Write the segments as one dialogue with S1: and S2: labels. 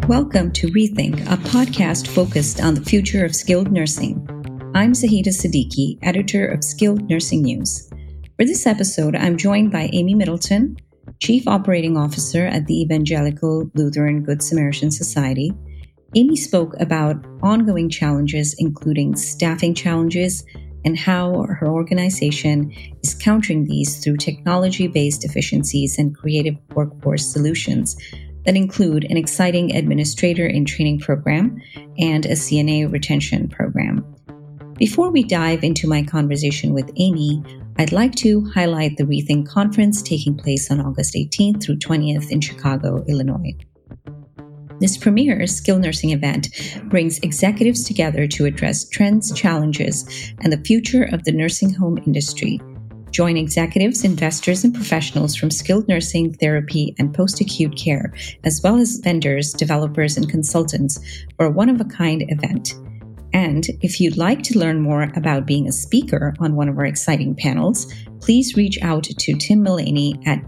S1: Welcome to Rethink, a podcast focused on the future of skilled nursing. I'm Zahida Siddiqui, editor of Skilled Nursing News. For this episode, I'm joined by Amy Middleton, Chief Operating Officer at the Evangelical Lutheran Good Samaritan Society. Amy spoke about ongoing challenges, including staffing challenges, and how her organization is countering these through technology-based efficiencies and creative workforce solutions that include an exciting administrator in training program and a CNA retention program. Before we dive into my conversation with Amy, I'd like to highlight the Rethink Conference taking place on August 18th through 20th in Chicago, Illinois. This premier skilled nursing event brings executives together to address trends, challenges, and the future of the nursing home industry. Join executives, investors, and professionals from skilled nursing, therapy, and post-acute care, as well as vendors, developers, and consultants for a one-of-a-kind event. And if you'd like to learn more about being a speaker on one of our exciting panels, please reach out to Tim Mullaney at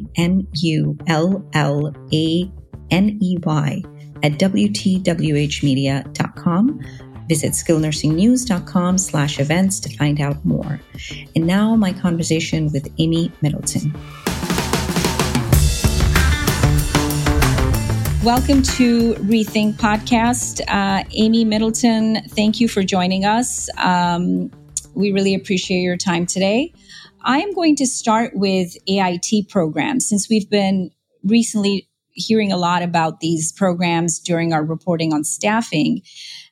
S1: TMULLANEY@WTWHmedia.com. Visit skillnursingnews.com/events to find out more. And now my conversation with Amy Middleton. Welcome to Rethink Podcast. Amy Middleton, thank you for joining us. We really appreciate your time today. I'm going to start with AIT programs, since we've been recently hearing a lot about these programs during our reporting on staffing.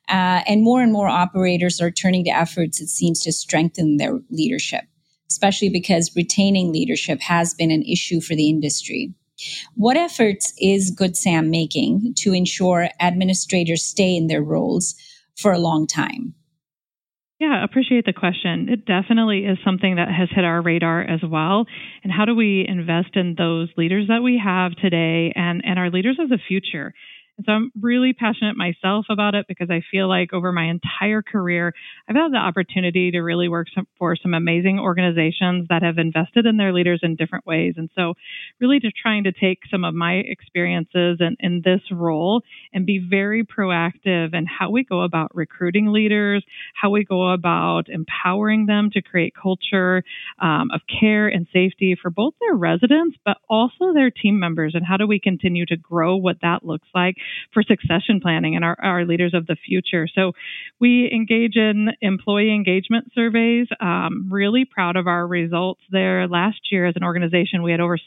S1: And more operators are turning to efforts, it seems, to strengthen their leadership, especially because retaining leadership has been an issue for the industry. What efforts is Good Sam making to ensure administrators stay in their roles for a long time?
S2: Yeah, I appreciate the question. It definitely is something that has hit our radar as well. And how do we invest in those leaders that we have today and our leaders of the future? And so I'm really passionate myself about it because I feel like over my entire career, I've had the opportunity to really work for some amazing organizations that have invested in their leaders in different ways. And so really just trying to take some of my experiences in this role and be very proactive in how we go about recruiting leaders, how we go about empowering them to create culture of care and safety for both their residents, but also their team members. And how do we continue to grow what that looks like for succession planning and our leaders of the future. So we engage in employee engagement surveys. Really proud of our results there. Last year as an organization, we had over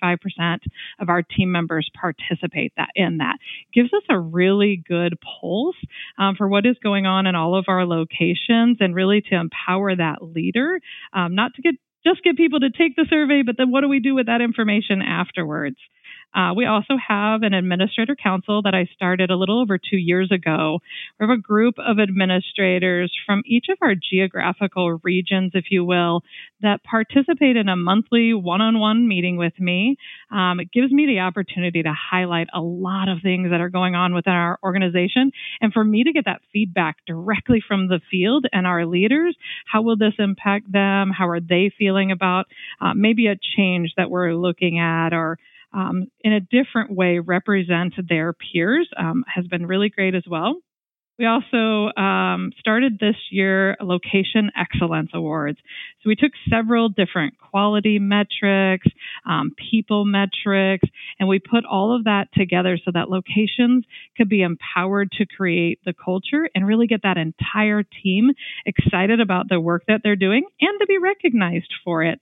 S2: 75% of our team members participate in that. Gives us a really good pulse for what is going on in all of our locations and really to empower that leader, not to get people to take the survey, but then what do we do with that information afterwards? We also have an administrator council that I started a little over 2 years ago. We have a group of administrators from each of our geographical regions, if you will, that participate in a monthly one-on-one meeting with me. It gives me the opportunity to highlight a lot of things that are going on within our organization and for me to get that feedback directly from the field and our leaders. How will this impact them? How are they feeling about maybe a change that we're looking at or in a different way represent their peers has been really great as well. We also started this year Location Excellence Awards. So we took several different quality metrics, people metrics, and we put all of that together so that locations could be empowered to create the culture and really get that entire team excited about the work that they're doing and to be recognized for it.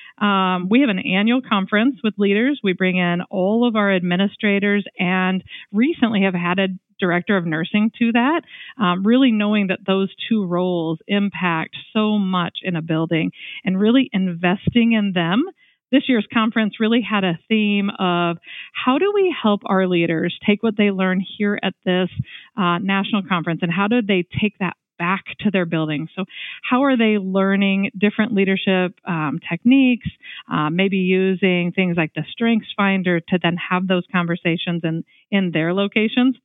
S2: We have an annual conference with leaders. We bring in all of our administrators and recently have had a director of nursing to that, really knowing that those two roles impact so much in a building and really investing in them. This year's conference really had a theme of how do we help our leaders take what they learn here at this national conference and how do they take that back to their building. So how are they learning different leadership techniques, maybe using things like the Strengths Finder to then have those conversations in their locations?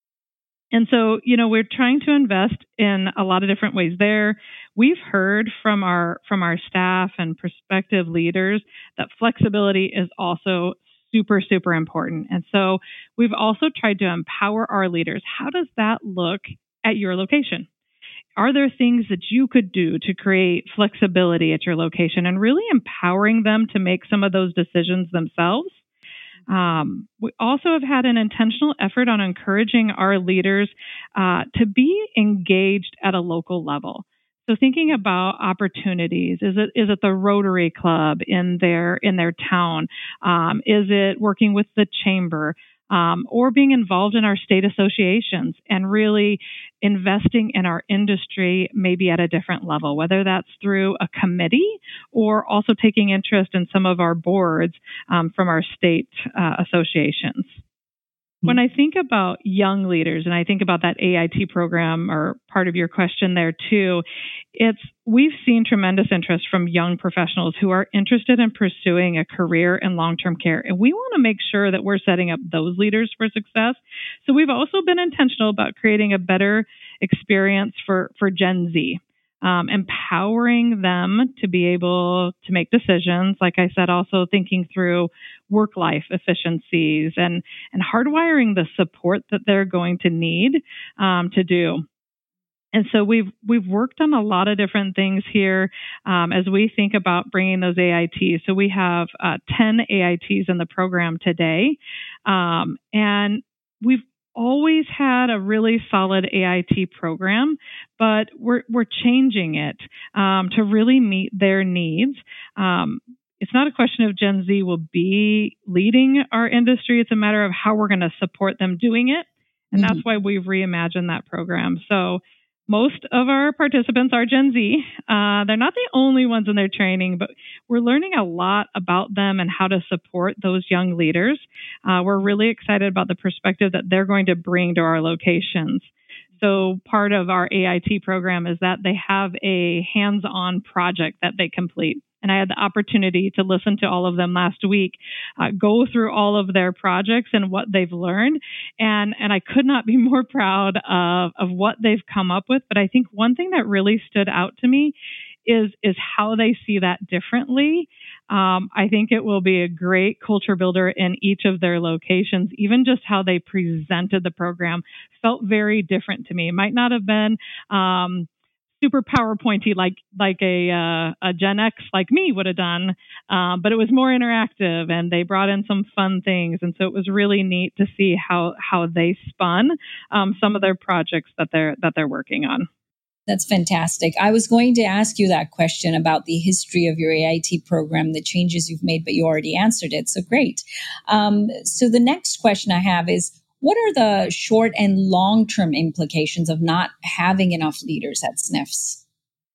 S2: And so, we're trying to invest in a lot of different ways there. We've heard from our staff and prospective leaders that flexibility is also super, super important. And so we've also tried to empower our leaders. How does that look at your location? Are there things that you could do to create flexibility at your location and really empowering them to make some of those decisions themselves? We also have had an intentional effort on encouraging our leaders to be engaged at a local level. So thinking about opportunities, is it the Rotary Club in their town? Is it working with the chamber? Or being involved in our state associations and really investing in our industry maybe at a different level, whether that's through a committee or also taking interest in some of our boards from our state associations. When I think about young leaders, and I think about that AIT program, or part of your question there too, we've seen tremendous interest from young professionals who are interested in pursuing a career in long-term care. And we want to make sure that we're setting up those leaders for success. So we've also been intentional about creating a better experience for Gen Z. Empowering them to be able to make decisions. Like I said, also thinking through work-life efficiencies and hardwiring the support that they're going to need to do. And so we've worked on a lot of different things here as we think about bringing those AITs. So we have 10 AITs in the program today, and we've always had a really solid AIT program, but we're changing it to really meet their needs. It's not a question of Gen Z will be leading our industry. It's a matter of how we're going to support them doing it. And that's why we've reimagined that program. So most of our participants are Gen Z. They're not the only ones in their training, but we're learning a lot about them and how to support those young leaders. We're really excited about the perspective that they're going to bring to our locations. So part of our AIT program is that they have a hands-on project that they complete. And I had the opportunity to listen to all of them last week, go through all of their projects and what they've learned. And I could not be more proud of what they've come up with. But I think one thing that really stood out to me is how they see that differently. I think it will be a great culture builder in each of their locations. Even just how they presented the program felt very different to me. It might not have been super PowerPointy like a Gen X like me would have done, but it was more interactive, and they brought in some fun things, and so it was really neat to see how they spun some of their projects that they're working on.
S1: That's fantastic. I was going to ask you that question about the history of your AIT program, the changes you've made, but you already answered it. So great. So the next question I have is, what are the short and long-term implications of not having enough leaders at SNFs?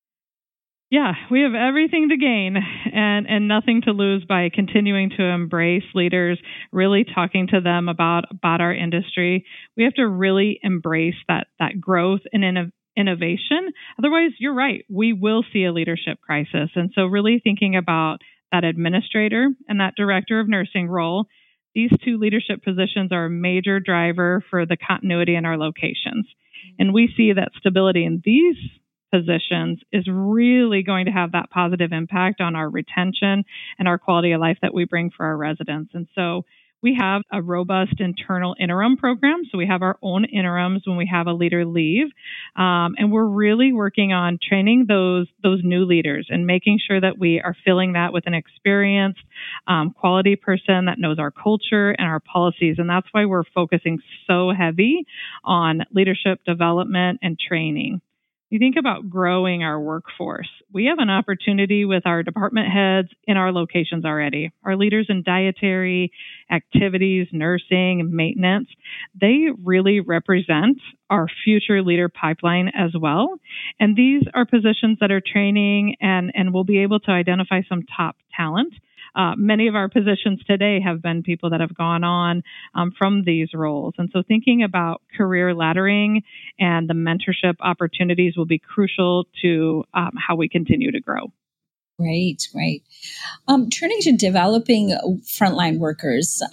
S2: Yeah, we have everything to gain and nothing to lose by continuing to embrace leaders, really talking to them about our industry. We have to really embrace that growth and innovation. Otherwise, you're right, we will see a leadership crisis. And so really thinking about that administrator and that director of nursing role. These two leadership positions are a major driver for the continuity in our locations. And we see that stability in these positions is really going to have that positive impact on our retention and our quality of life that we bring for our residents. And so we have a robust internal interim program. So we have our own interims when we have a leader leave. And we're really working on training those new leaders and making sure that we are filling that with an experienced quality person that knows our culture and our policies. And that's why we're focusing so heavy on leadership development and training. You think about growing our workforce. We have an opportunity with our department heads in our locations already. Our leaders in dietary, activities, nursing, maintenance, they really represent our future leader pipeline as well. And these are positions that are training and will be able to identify some top talent. Many of our positions today have been people that have gone on from these roles. And so thinking about career laddering and the mentorship opportunities will be crucial to how we continue to grow.
S1: Great. Turning to developing frontline workers,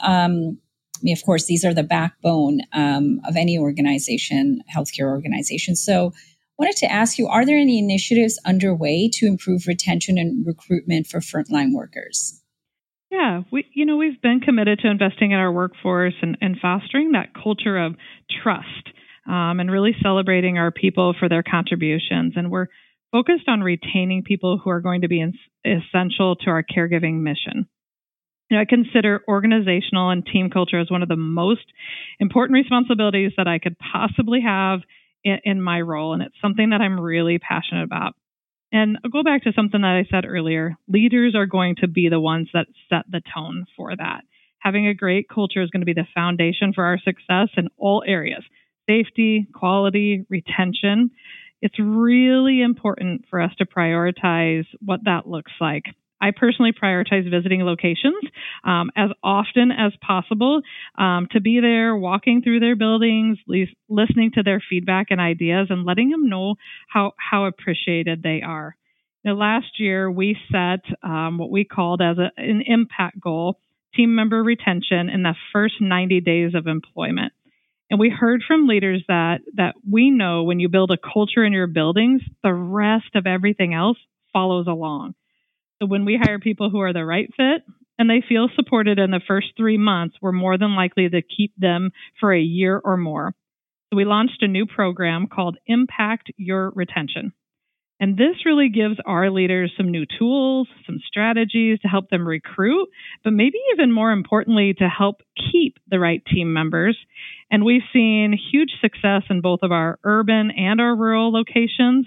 S1: of course, these are the backbone of any organization, healthcare organization. So I wanted to ask you, are there any initiatives underway to improve retention and recruitment for frontline workers?
S2: Yeah, we've been committed to investing in our workforce and fostering that culture of trust, and really celebrating our people for their contributions. And we're focused on retaining people who are going to be essential to our caregiving mission. I consider organizational and team culture as one of the most important responsibilities that I could possibly have in my role. And it's something that I'm really passionate about. And I'll go back to something that I said earlier. Leaders are going to be the ones that set the tone for that. Having a great culture is going to be the foundation for our success in all areas: safety, quality, retention. It's really important for us to prioritize what that looks like. I personally prioritize visiting locations as often as possible, to be there, walking through their buildings, listening to their feedback and ideas, and letting them know how appreciated they are. Last year, we set what we called as an impact goal, team member retention in the first 90 days of employment. And we heard from leaders that we know when you build a culture in your buildings, the rest of everything else follows along. So when we hire people who are the right fit and they feel supported in the first 3 months, we're more than likely to keep them for a year or more. So we launched a new program called Impact Your Retention. And this really gives our leaders some new tools, some strategies to help them recruit, but maybe even more importantly, to help keep the right team members. And we've seen huge success in both of our urban and our rural locations.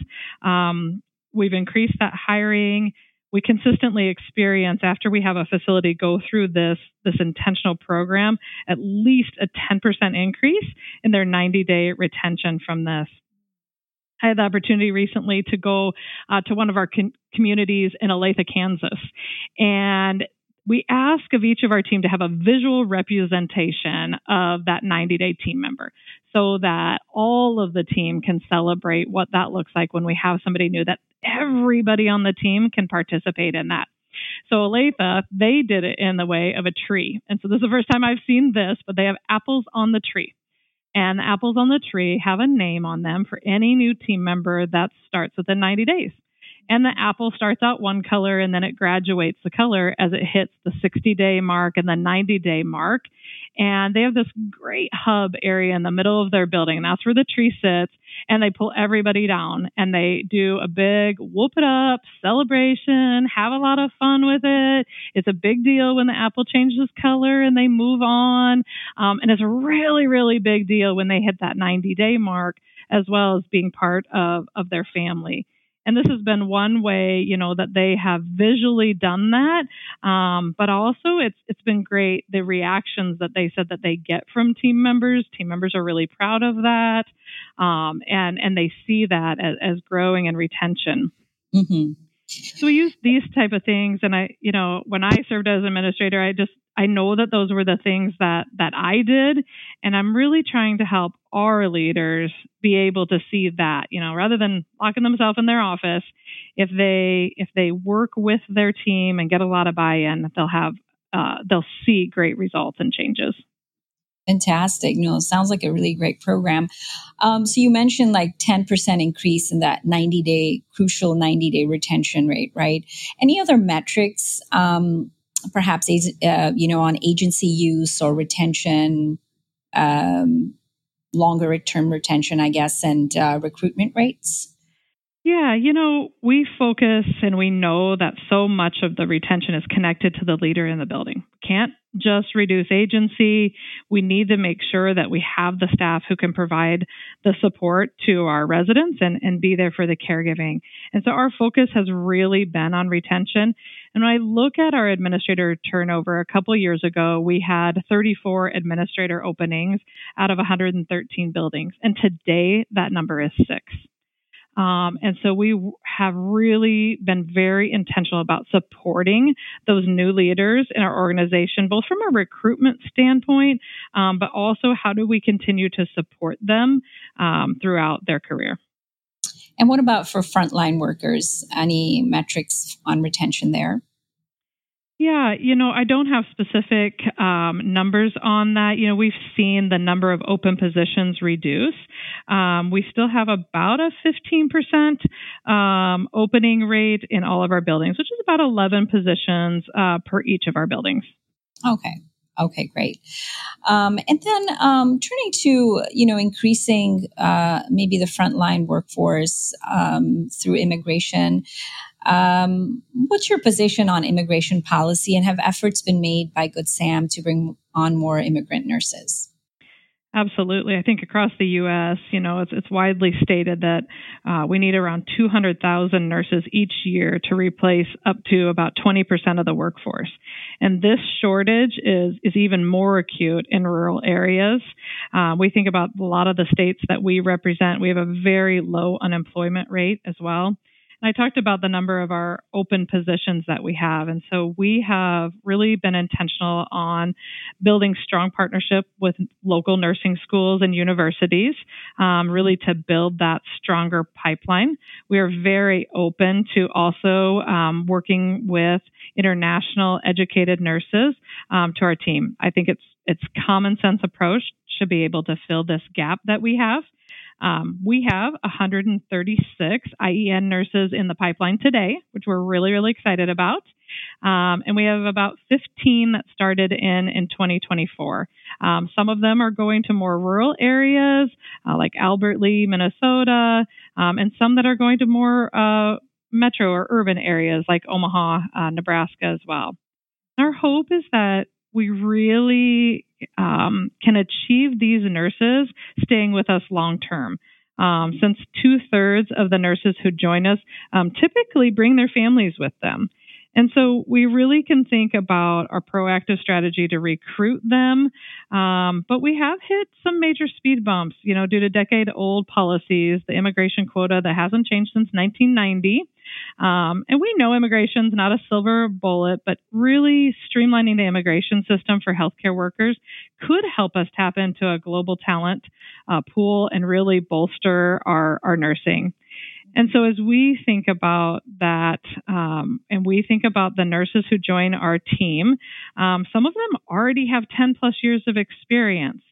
S2: We've increased that hiring. We consistently experience, after we have a facility go through this intentional program, at least a 10% increase in their 90-day retention from this. I had the opportunity recently to go to one of our communities in Olathe, Kansas, and we ask of each of our team to have a visual representation of that 90-day team member so that all of the team can celebrate what that looks like when we have somebody new, that everybody on the team can participate in that. So Olathe, they did it in the way of a tree. And so this is the first time I've seen this, but they have apples on the tree. And the apples on the tree have a name on them for any new team member that starts within 90 days. And the apple starts out one color and then it graduates the color as it hits the 60-day mark and the 90-day mark. And they have this great hub area in the middle of their building. And that's where the tree sits. And they pull everybody down and they do a big whoop it up celebration, have a lot of fun with it. It's a big deal when the apple changes color and they move on. And it's a really, really big deal when they hit that 90-day mark, as well as being part of their family. And this has been one way, that they have visually done that. But also it's been great, the reactions that they said that they get from team members. Team members are really proud of that. And they see that as growing and retention.
S1: Mm-hmm.
S2: So we use these type of things. And when I served as administrator, I know that those were the things that I did. And I'm really trying to help our leaders be able to see that, rather than locking themselves in their office, if they work with their team and get a lot of buy-in, they'll see great results and changes.
S1: Fantastic. Sounds like a really great program. So you mentioned like 10% increase in that crucial 90-day retention rate, right? Any other metrics, perhaps, on agency use or retention, longer term retention, I guess, and recruitment rates?
S2: Yeah, we focus and we know that so much of the retention is connected to the leader in the building. Can't just reduce agency. We need to make sure that we have the staff who can provide the support to our residents and be there for the caregiving. And so our focus has really been on retention. And when I look at our administrator turnover, a couple of years ago, we had 34 administrator openings out of 113 buildings. And today that number is 6. And so we have really been very intentional about supporting those new leaders in our organization, both from a recruitment standpoint, but also how do we continue to support them throughout their career.
S1: And what about for frontline workers? Any metrics on retention there?
S2: Yeah, I don't have specific numbers on that. We've seen the number of open positions reduce. We still have about a 15% opening rate in all of our buildings, which is about 11 positions per each of our buildings.
S1: Okay, great. And then turning to, increasing maybe the frontline workforce through immigration. What's your position on immigration policy, and have efforts been made by Good Sam to bring on more immigrant nurses?
S2: Absolutely. I think across the U.S., it's widely stated that we need around 200,000 nurses each year to replace up to about 20% of the workforce. And this shortage is even more acute in rural areas. We think about a lot of the states that we represent. We have a very low unemployment rate as well. I talked about the number of our open positions that we have. And so we have really been intentional on building strong partnership with local nursing schools and universities, really to build that stronger pipeline. We are very open to also working with international educated nurses to our team. I think it's common sense approach to be able to fill this gap that we have. We have 136 IEN nurses in the pipeline today, which we're really, really excited about. And we have about 15 that started in 2024. Some of them are going to more rural areas, like Albert Lea, Minnesota, and some that are going to more metro or urban areas like Omaha, Nebraska as well. Our hope is that we really can achieve these nurses staying with us long term. Since 2/3 of the nurses who join us typically bring their families with them. And so we really can think about our proactive strategy to recruit them. But we have hit some major speed bumps, due to decade-old policies, the immigration quota that hasn't changed since 1990. And we know immigration is not a silver bullet, but really streamlining the immigration system for healthcare workers could help us tap into a global talent pool and really bolster our nursing. And so as we think about that, and we think about the nurses who join our team, some of them already have 10 plus years of experience.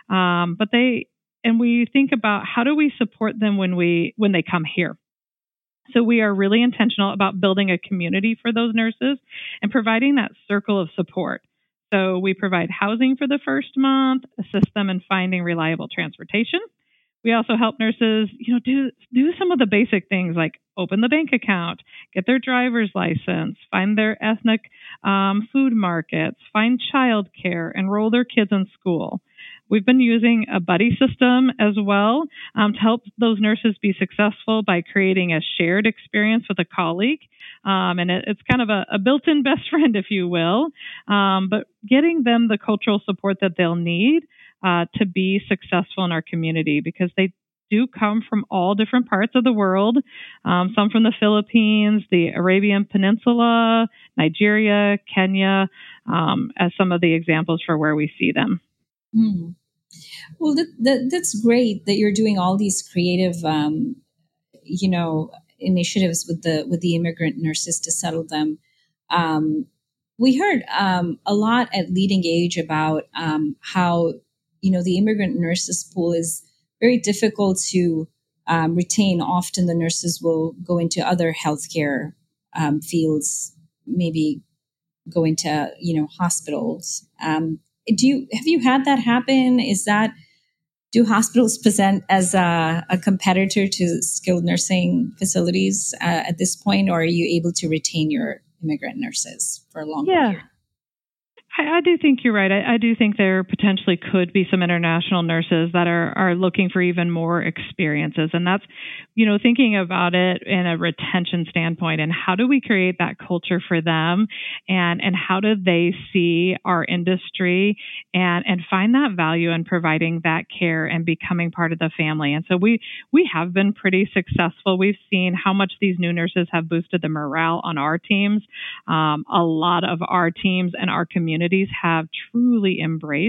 S2: And we think about how do we support them when they come here. So we are really intentional about building a community for those nurses and providing that circle of support. So we provide housing for the first month, assist them in finding reliable transportation. We also help nurses, do some of the basic things like open the bank account, get their driver's license, find their ethnic food markets, find childcare, enroll their kids in school. We've been using a buddy system as well to help those nurses be successful by creating a shared experience with a colleague. And it's kind of a built-in best friend, if you will, but getting them the cultural support that they'll need to be successful in our community, because they do come from all different parts of the world, some from the Philippines, the Arabian Peninsula, Nigeria, Kenya, as some of the examples for where we see them.
S1: Mm. Well, that's great that you're doing all these creative, initiatives with the immigrant nurses to settle them. We heard a lot at Leading Age about how the immigrant nurses pool is very difficult to retain. Often the nurses will go into other healthcare fields, maybe go into hospitals. Have you had that happen? Do hospitals present as a competitor to skilled nursing facilities at this point, or are you able to retain your immigrant nurses for a longer period?
S2: I do think you're right. I do think there potentially could be some international nurses that are looking for even more experiences. And that's, thinking about it in a retention standpoint, and how do we create that culture for them, and how do they see our industry and find that value in providing that care and becoming part of the family. And so we have been pretty successful. We've seen how much these new nurses have boosted the morale on our teams. A lot of our teams and our communities have truly embraced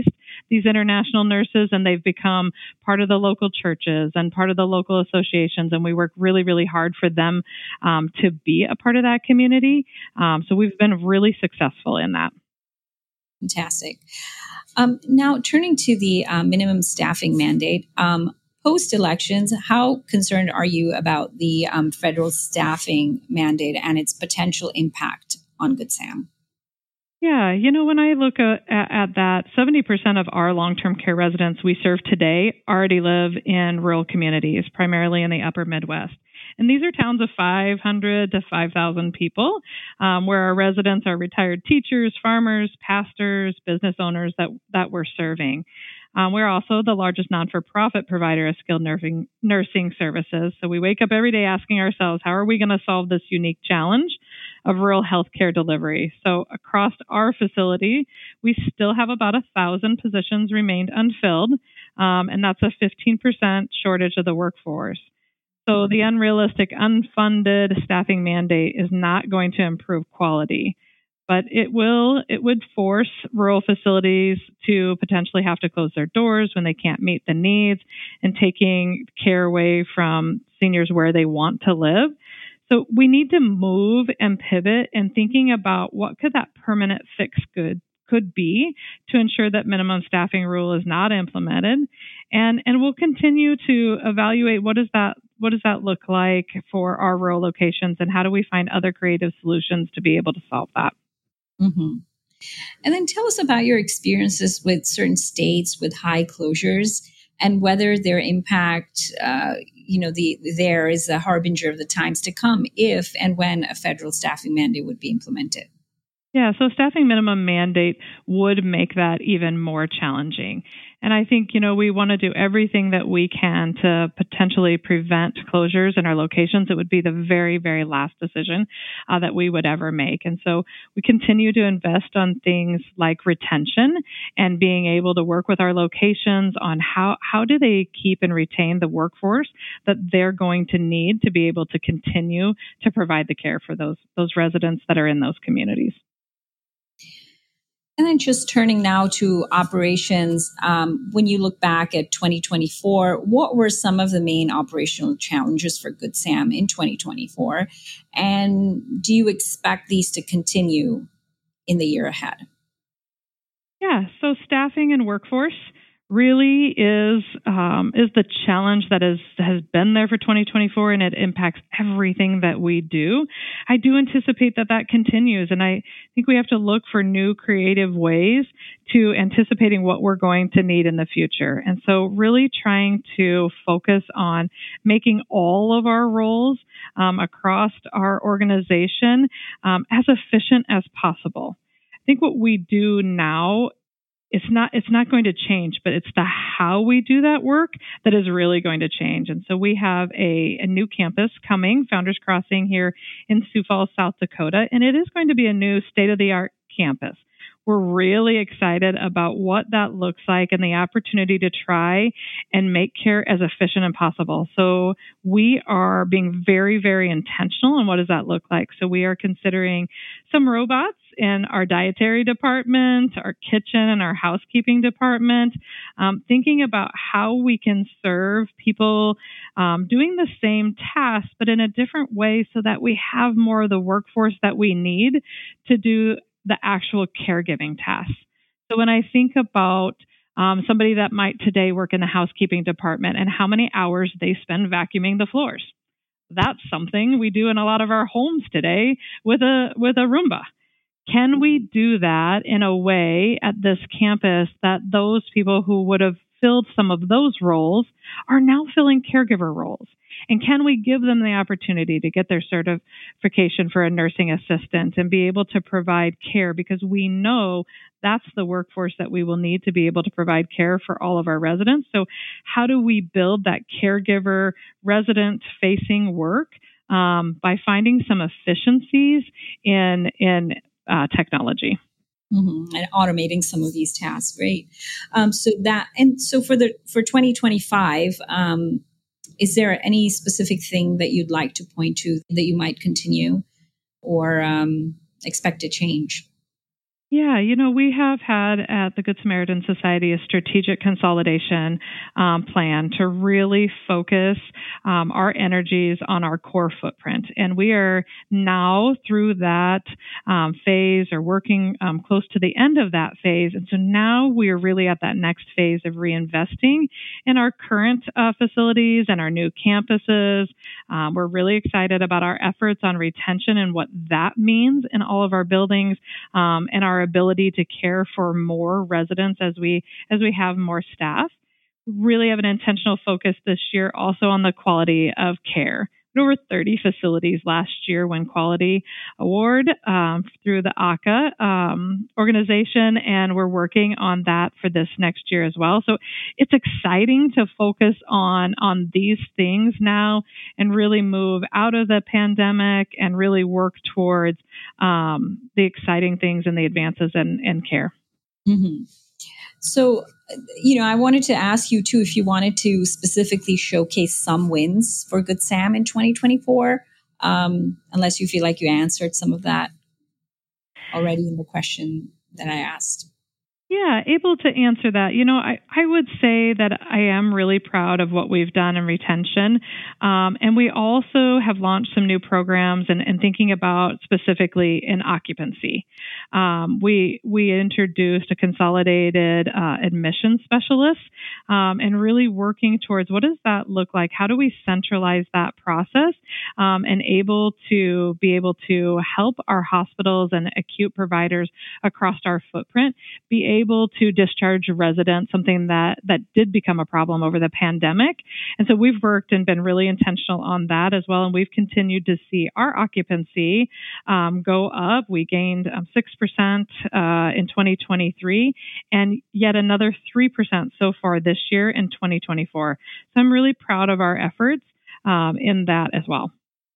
S2: these international nurses, and they've become part of the local churches and part of the local associations. And we work really, really hard for them to be a part of that community. So we've been really successful in that.
S1: Fantastic. Now, turning to the minimum staffing mandate, post-elections, how concerned are you about the federal staffing mandate and its potential impact on Good Sam?
S2: Yeah, when I look at that, 70% of our long-term care residents we serve today already live in rural communities, primarily in the upper Midwest. And these are towns of 500 to 5,000 people, where our residents are retired teachers, farmers, pastors, business owners that we're serving. We're also the largest non-for-profit provider of skilled nursing services. So we wake up every day asking ourselves, how are we going to solve this unique challenge of rural healthcare delivery? So across our facility, we still have about 1,000 positions remained unfilled, and that's a 15% shortage of the workforce. So the unrealistic, unfunded staffing mandate is not going to improve quality, but it would force rural facilities to potentially have to close their doors when they can't meet the needs and taking care away from seniors where they want to live. So we need to move and pivot and thinking about what could that permanent fix could be to ensure that minimum staffing rule is not implemented. And we'll continue to evaluate what does that look like for our rural locations and how do we find other creative solutions to be able to solve that.
S1: Mm-hmm. And then tell us about your experiences with certain states with high closures and whether their impact, there is a harbinger of the times to come if and when a federal staffing mandate would be implemented.
S2: Yeah, so staffing minimum mandate would make that even more challenging. And I think, we want to do everything that we can to potentially prevent closures in our locations. It would be the very, very last decision that we would ever make. And so we continue to invest on things like retention and being able to work with our locations on how do they keep and retain the workforce that they're going to need to be able to continue to provide the care for those residents that are in those communities.
S1: And then just turning now to operations, when you look back at 2024, what were some of the main operational challenges for Good Sam in 2024? And do you expect these to continue in the year ahead?
S2: Yeah, so staffing and workforce really is the challenge that has been there for 2024, and it impacts everything that we do. I do anticipate that continues, and I think we have to look for new creative ways to anticipating what we're going to need in the future. And so really trying to focus on making all of our roles across our organization as efficient as possible. I think what we do now, it's not going to change, but it's the how we do that work that is really going to change. And so we have a new campus coming, Founders Crossing here in Sioux Falls, South Dakota, and it is going to be a new state-of-the-art campus. We're really excited about what that looks like and the opportunity to try and make care as efficient as possible. So we are being very, very intentional on what does that look like. So we are considering some robots in our dietary department, our kitchen, and our housekeeping department, thinking about how we can serve people doing the same tasks, but in a different way so that we have more of the workforce that we need to do the actual caregiving tasks. So when I think about somebody that might today work in the housekeeping department and how many hours they spend vacuuming the floors, that's something we do in a lot of our homes today with a Roomba. Can we do that in a way at this campus that those people who would have filled some of those roles are now filling caregiver roles? And can we give them the opportunity to get their certification for a nursing assistant and be able to provide care? Because we know that's the workforce that we will need to be able to provide care for all of our residents. So how do we build that caregiver resident-facing work by finding some efficiencies in technology?
S1: Mm-hmm. And automating some of these tasks, great. So for 2025, is there any specific thing that you'd like to point to that you might continue or expect to change?
S2: Yeah, we have had at the Good Samaritan Society a strategic consolidation plan to really focus our energies on our core footprint. And we are now through that phase or working close to the end of that phase. And so now we are really at that next phase of reinvesting in our current facilities and our new campuses. We're really excited about our efforts on retention and what that means in all of our buildings and our ability to care for more residents as we have more staff. Really have an intentional focus this year also on the quality of care. Over 30 facilities last year won Quality Award through the ACA organization, and we're working on that for this next year as well. So it's exciting to focus on these things now and really move out of the pandemic and really work towards the exciting things and the advances in care.
S1: Mm-hmm. So, I wanted to ask you too, if you wanted to specifically showcase some wins for Good Sam in 2024, unless you feel like you answered some of that already in the question that I asked.
S2: Yeah, able to answer that. I would say that I am really proud of what we've done in retention. And we also have launched some new programs and thinking about specifically in occupancy. We introduced a consolidated admission specialist and really working towards what does that look like? How do we centralize that process and be able to help our hospitals and acute providers across our footprint be able to discharge residents, something that did become a problem over the pandemic. And so we've worked and been really intentional on that as well. And we've continued to see our occupancy go up. We gained 6% in 2023 and yet another 3% so far this year in 2024. So I'm really proud of our efforts in that as well.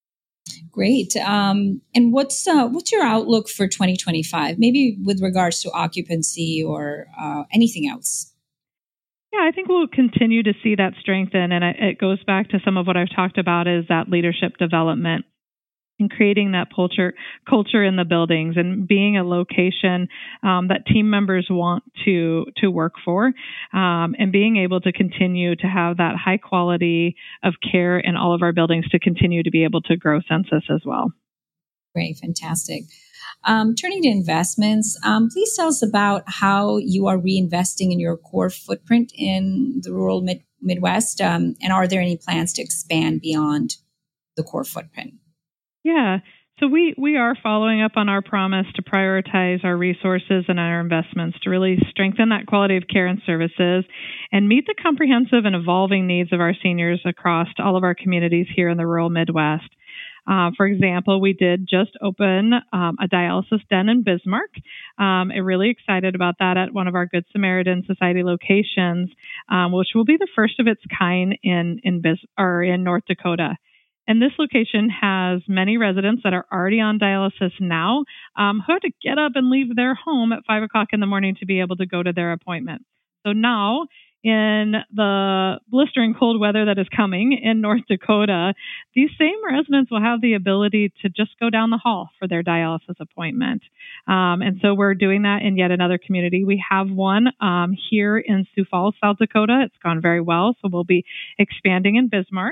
S1: Great. And what's your outlook for 2025, maybe with regards to occupancy or anything else?
S2: Yeah, I think we'll continue to see that strengthen. And it goes back to some of what I've talked about is that leadership development and creating that culture in the buildings and being a location that team members want to work for and being able to continue to have that high quality of care in all of our buildings to continue to be able to grow census as well.
S1: Great. Fantastic. Turning to investments, please tell us about how you are reinvesting in your core footprint in the rural Midwest. And are there any plans to expand beyond the core footprint?
S2: Yeah. So we are following up on our promise to prioritize our resources and our investments to really strengthen that quality of care and services and meet the comprehensive and evolving needs of our seniors across all of our communities here in the rural Midwest. For example, we did just open a dialysis den in Bismarck. I'm really excited about that at one of our Good Samaritan Society locations, which will be the first of its kind in North Dakota. And this location has many residents that are already on dialysis now who have to get up and leave their home at 5 o'clock in the morning to be able to go to their appointment. So now, in the blistering cold weather that is coming in North Dakota, these same residents will have the ability to just go down the hall for their dialysis appointment. And so we're doing that in yet another community. We have one here in Sioux Falls, South Dakota. It's gone very well, so we'll be expanding in Bismarck.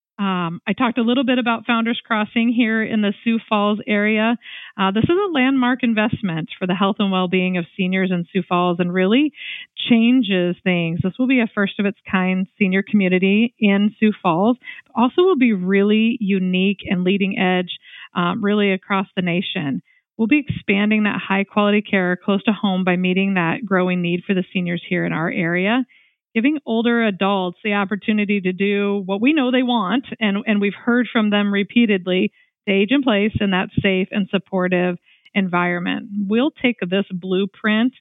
S2: I talked a little bit about Founders Crossing here in the Sioux Falls area. This is a landmark investment for the health and well-being of seniors in Sioux Falls and really changes things. This will be a first of its kind senior community in Sioux Falls. Also will be really unique and leading edge really across the nation. We'll be expanding that high quality care close to home by meeting that growing need for the seniors here in our area. Giving older adults the opportunity to do what we know they want, and we've heard from them repeatedly, to age in place in that safe and supportive environment. We'll take this blueprint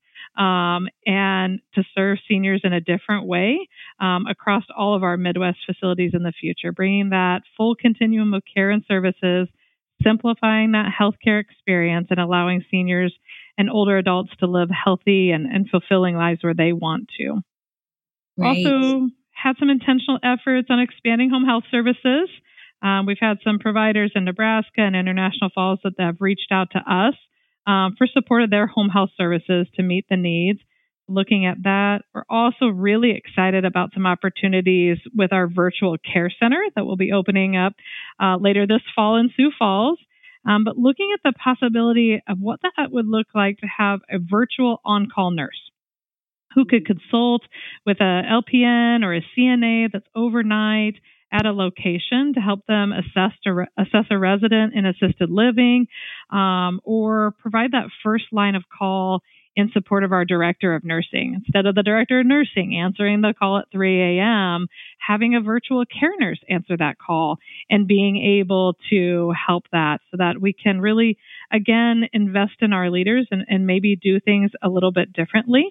S2: and to serve seniors in a different way across all of our Midwest facilities in the future, bringing that full continuum of care and services, simplifying that healthcare experience, and allowing seniors and older adults to live healthy and fulfilling lives where they want to.
S1: Right.
S2: Also had some intentional efforts on expanding home health services. We've had some providers in Nebraska and International Falls that have reached out to us for support of their home health services to meet the needs. Looking at that, we're also really excited about some opportunities with our virtual care center that will be opening up later this fall in Sioux Falls. But looking at the possibility of what that would look like to have a virtual on-call nurse who could consult with a LPN or a CNA that's overnight at a location to help them assess a resident in assisted living, or provide that first line of call in support of our director of nursing. Instead of the director of nursing answering the call at 3 a.m., having a virtual care nurse answer that call and being able to help that so that we can really, again, invest in our leaders and maybe do things a little bit differently.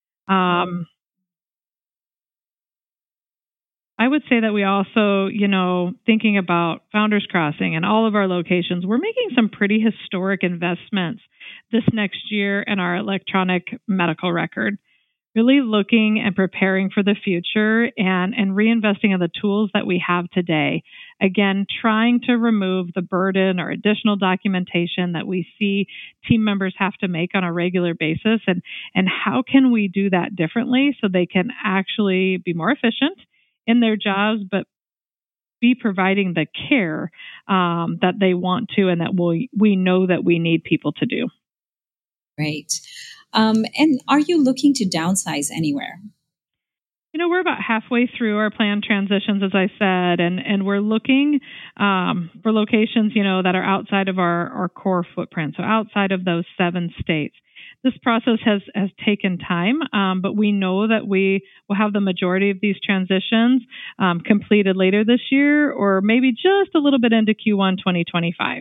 S2: I would say that we also, thinking about Founders Crossing and all of our locations, we're making some pretty historic investments this next year in our electronic medical record, really looking and preparing for the future and reinvesting in the tools that we have today. Again, trying to remove the burden or additional documentation that we see team members have to make on a regular basis, and how can we do that differently so they can actually be more efficient in their jobs, but be providing the care that they want to and that we know that we need people to do.
S1: Great. And are you looking to downsize anywhere?
S2: We're about halfway through our planned transitions, as I said, and we're looking for locations, that are outside of our core footprint, so outside of those 7 states. This process has taken time, but we know that we will have the majority of these transitions completed later this year or maybe just a little bit into Q1 2025.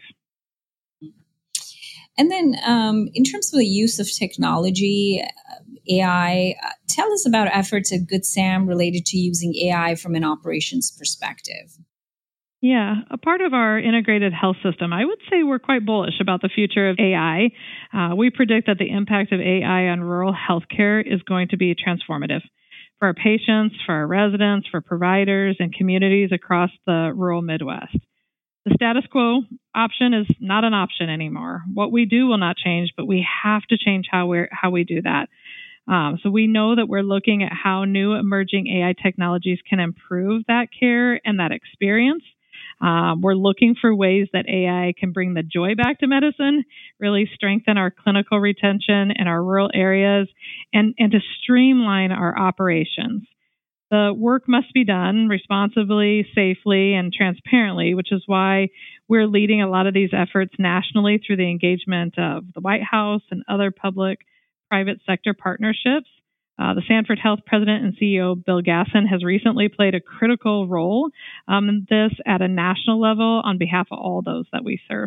S1: And then in terms of the use of technology, AI, tell us about efforts at Good Sam related to using AI from an operations perspective.
S2: Yeah, a part of our integrated health system, I would say we're quite bullish about the future of AI. We predict that the impact of AI on rural healthcare is going to be transformative for our patients, for our residents, for providers, and communities across the rural Midwest. The status quo option is not an option anymore. What we do will not change, but we have to change how we do that. So we know that we're looking at how new emerging AI technologies can improve that care and that experience. We're looking for ways that AI can bring the joy back to medicine, really strengthen our clinical retention in our rural areas, and to streamline our operations. The work must be done responsibly, safely, and transparently, which is why we're leading a lot of these efforts nationally through the engagement of the White House and other public-private sector partnerships. The Sanford Health President and CEO Bill Gasson has recently played a critical role in this at a national level on behalf of all those that we serve.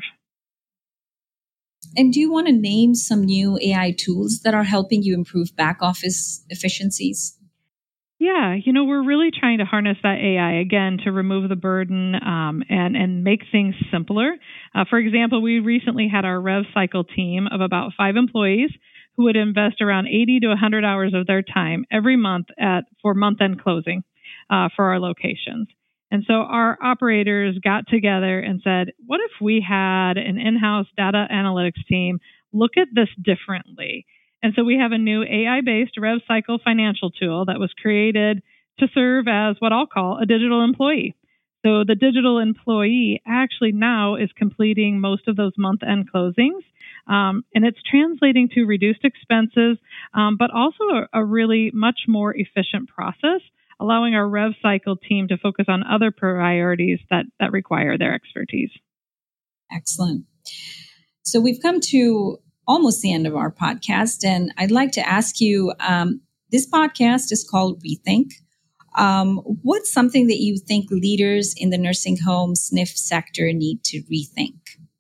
S1: And do you want to name some new AI tools that are helping you improve back office efficiencies?
S2: Yeah, we're really trying to harness that AI, again, to remove the burden and make things simpler. For example, we recently had our RevCycle team of about 5 employees who would invest around 80 to 100 hours of their time every month for month-end closing for our locations. And so our operators got together and said, what if we had an in-house data analytics team look at this differently? And so we have a new AI-based RevCycle financial tool that was created to serve as what I'll call a digital employee. So the digital employee actually now is completing most of those month-end closings. And it's translating to reduced expenses, but also a really much more efficient process, allowing our RevCycle team to focus on other priorities that require their expertise.
S1: Excellent. So we've come to almost the end of our podcast, and I'd like to ask you, this podcast is called Rethink. What's something that you think leaders in the nursing home SNF sector need to rethink?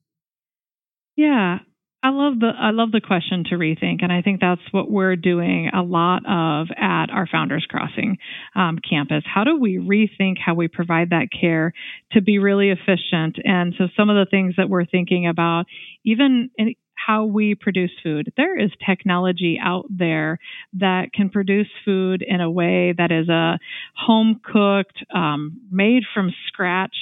S2: Yeah, I love the question to rethink, and I think that's what we're doing a lot of at our Founders Crossing campus. How do we rethink how we provide that care to be really efficient? And so some of the things that we're thinking about, even how we produce food. There is technology out there that can produce food in a way that is a home-cooked, made from scratch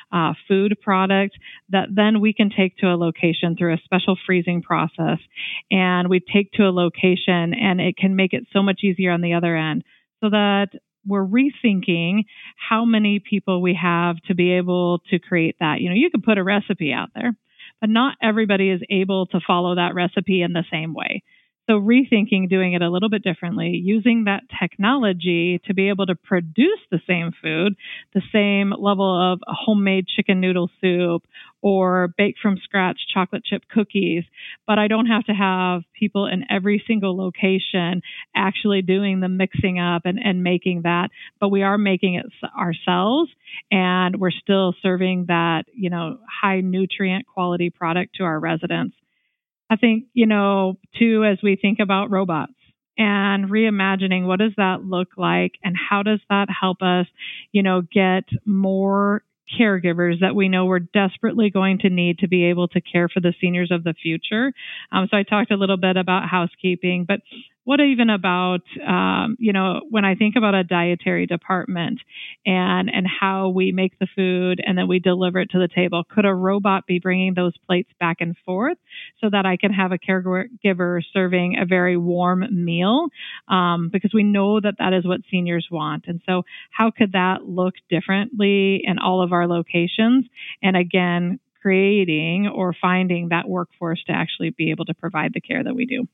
S2: food product that then we can take to a location through a special freezing process. And we take to a location and it can make it so much easier on the other end so that we're rethinking how many people we have to be able to create that. You can put a recipe out there, but not everybody is able to follow that recipe in the same way. So rethinking doing it a little bit differently, using that technology to be able to produce the same food, the same level of homemade chicken noodle soup or bake from scratch chocolate chip cookies. But I don't have to have people in every single location actually doing the mixing up and making that. But we are making it ourselves, and we're still serving that, high nutrient quality product to our residents. I think, too, as we think about robots and reimagining what does that look like and how does that help us, get more caregivers that we know we're desperately going to need to be able to care for the seniors of the future. So I talked a little bit about housekeeping, but what even about, when I think about a dietary department and how we make the food and then we deliver it to the table, could a robot be bringing those plates back and forth so that I can have a caregiver serving a very warm meal? Because we know that is what seniors want. And so how could that look differently in all of our locations? And again, creating or finding that workforce to actually be able to provide the care that we do.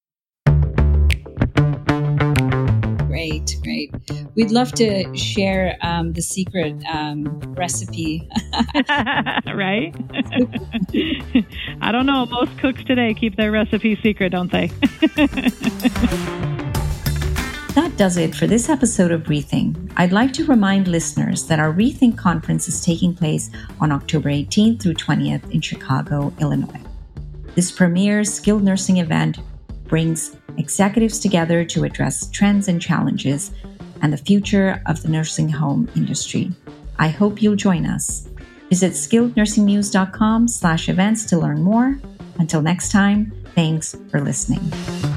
S1: Great. We'd love to share the secret recipe.
S2: Right? I don't know. Most cooks today keep their recipe secret, don't they?
S1: That does it for this episode of Rethink. I'd like to remind listeners that our Rethink conference is taking place on October 18th through 20th in Chicago, Illinois. This premier skilled nursing event brings executives together to address trends and challenges and the future of the nursing home industry. I hope you'll join us. Visit skillednursingnews.com/events to learn more. Until next time, thanks for listening.